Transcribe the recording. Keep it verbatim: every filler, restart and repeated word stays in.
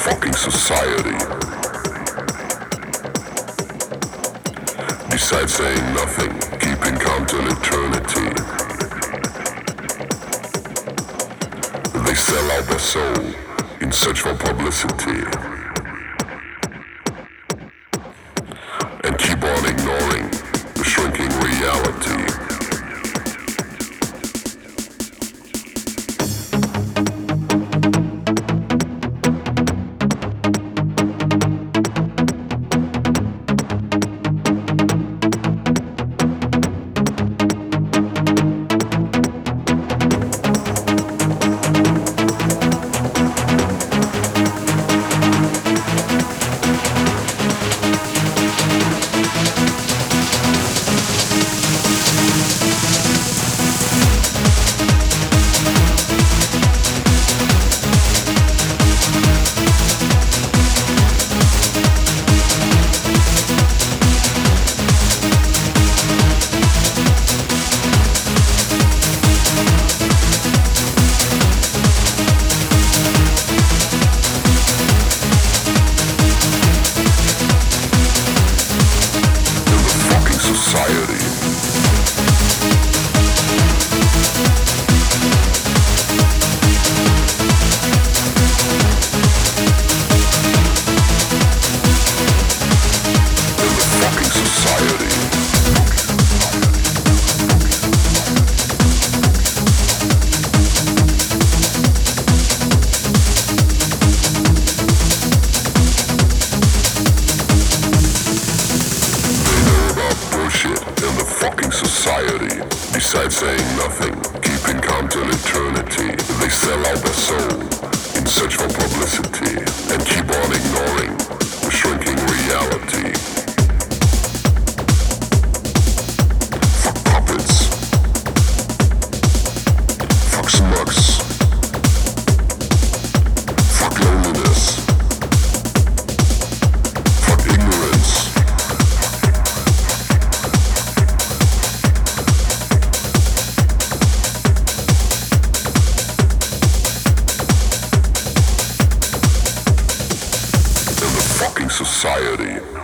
fucking society. Besides saying nothing, keeping count till eternity. They sell out their soul in search for publicity. And keep on ignoring the shrinking reality. Besides saying nothing, keeping count till eternity. They sell out their soul in search for publicity and keep on ignoring the shrinking reality. Fuck puppets. Fuck smugs. Fuck loneliness. Fuck ignorance. Society.